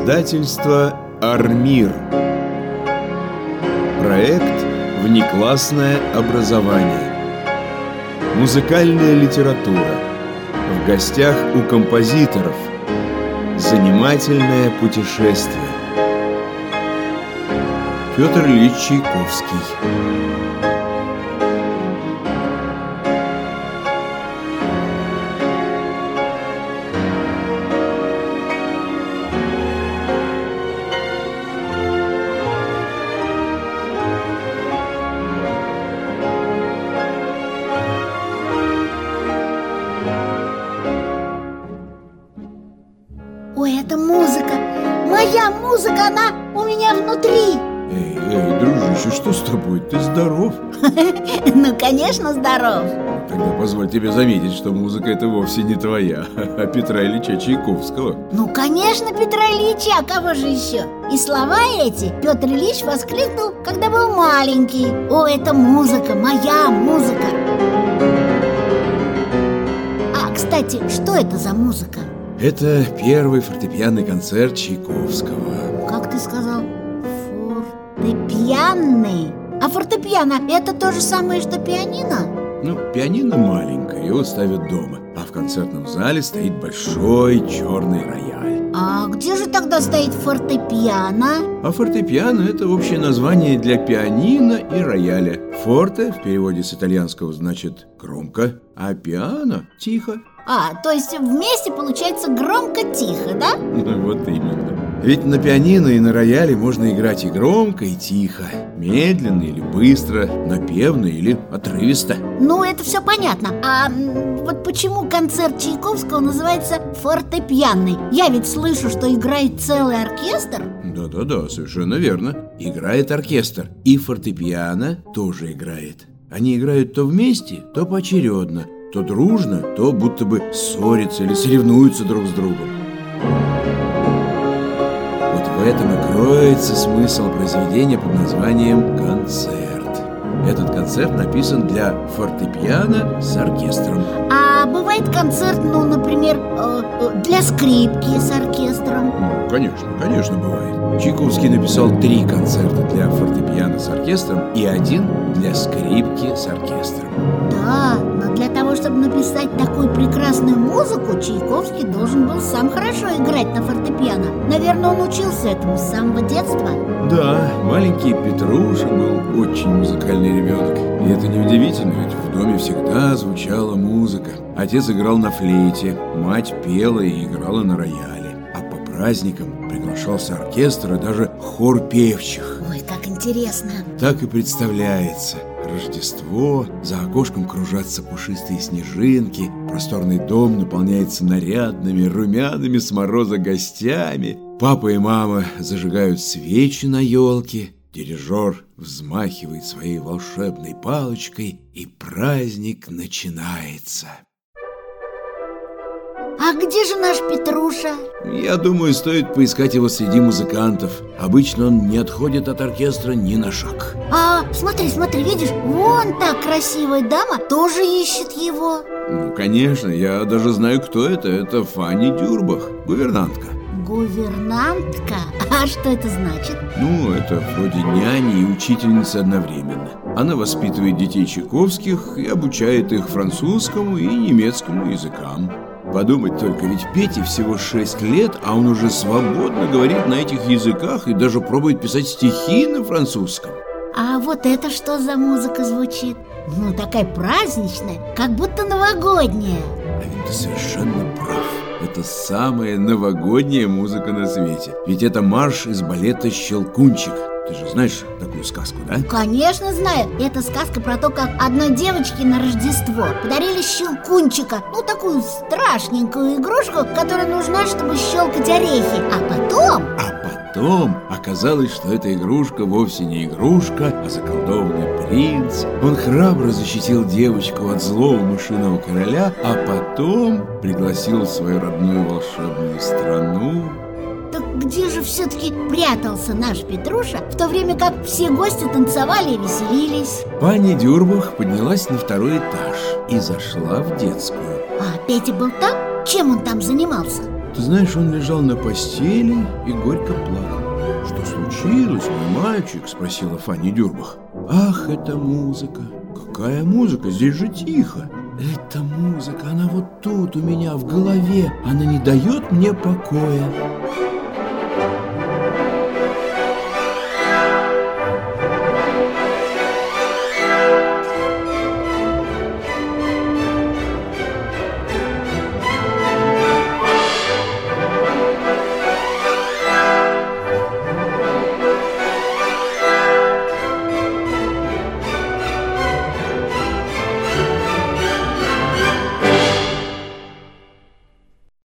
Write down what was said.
Издательство «Армир». Проект «Внеклассное образование». Музыкальная литература. В гостях у композиторов. Занимательное путешествие. Петр Ильич Чайковский. Ой, это музыка! Моя музыка, она у меня внутри! Эй, дружище, что с тобой? Ты здоров? Ну, конечно, здоров. Тогда позволь тебе заметить, что музыка это вовсе не твоя, а Петра Ильича Чайковского. Ну, конечно, Петра Ильича, а кого же еще? И слова эти Петр Ильич воскликнул, когда был маленький. О, это музыка, моя музыка! А, кстати, что это за музыка? Это первый фортепианный концерт Чайковского. Как ты сказал? Фортепианный? А фортепиано – это то же самое, что пианино? Ну, пианино маленькое, его ставят дома. А в концертном зале стоит большой черный рояль. А где же тогда стоит фортепиано? А фортепиано – это общее название для пианино и рояля. Форте в переводе с итальянского значит «громко», а пиано – «тихо». А, то есть вместе получается громко-тихо, да? Вот именно. Ведь на пианино и на рояле можно играть и громко, и тихо, медленно или быстро, напевно или отрывисто. Ну, это все понятно. А вот почему концерт Чайковского называется фортепианный? Я ведь слышу, что играет целый оркестр. Да, совершенно верно. Играет оркестр. И фортепиано тоже играет. Они играют то вместе, то поочередно, то дружно, то будто бы ссорятся или соревнуются друг с другом. Вот в этом и кроется смысл произведения под названием «Концерт». Этот концерт написан для фортепиано с оркестром. А бывает концерт, ну, например, для скрипки с оркестром? Ну, конечно, бывает. Чайковский написал 3 концерта для фортепиано с оркестром и 1 для скрипки с оркестром. Да, но для того, чтобы написать такую прекрасную музыку, Чайковский должен был сам хорошо играть на фортепиано. Наверное, он учился этому с самого детства. Да, маленький Петруша был очень музыкальный ребенок. И это неудивительно, ведь в доме всегда звучала музыка. Отец играл на флейте, мать пела и играла на рояле. А по праздникам приглашался оркестр и даже хор певчих. Ой, как интересно. Так и представляется. Рождество, за окошком кружатся пушистые снежинки, просторный дом наполняется нарядными, румяными с мороза гостями. Папа и мама зажигают свечи на елке, дирижер взмахивает своей волшебной палочкой, и праздник начинается. А где же наш Петруша? Я думаю, стоит поискать его среди музыкантов. Обычно он не отходит от оркестра ни на шаг. А, смотри, видишь, вон та красивая дама тоже ищет его. Ну, конечно, я даже знаю, кто это. Это Фанни Дюрбах, гувернантка. Гувернантка? А что это значит? Ну, это вроде няни и учительницы одновременно. Она воспитывает детей Чайковских и обучает их французскому и немецкому языкам. Подумать только, ведь Пете всего 6 лет, а он уже свободно говорит на этих языках и даже пробует писать стихи на французском. А вот это что за музыка звучит? Ну, такая праздничная, как будто новогодняя. А ведь ты совершенно прав. Это самая новогодняя музыка на свете. Ведь это марш из балета «Щелкунчик». Ты же знаешь такую сказку, да? Конечно знаю. Это сказка про то, как одной девочке на Рождество подарили щелкунчика. Ну, такую страшненькую игрушку, которая нужна, чтобы щелкать орехи. А потом оказалось, что эта игрушка вовсе не игрушка, а заколдованный принц. Он храбро защитил девочку от злого мышиного короля, а потом пригласил в свою родную волшебную страну. Так где же все-таки прятался наш Петруша, в то время как все гости танцевали и веселились? Фанни Дюрбах поднялась на 2-й этаж и зашла в детскую. А Петя был там? Чем он там занимался? Ты знаешь, он лежал на постели и горько плакал. «Что случилось, мой мальчик?» – спросила Фанни Дюрбах. «Ах, это музыка! Какая музыка? Здесь же тихо!» «Эта музыка, она вот тут у меня в голове, она не дает мне покоя!»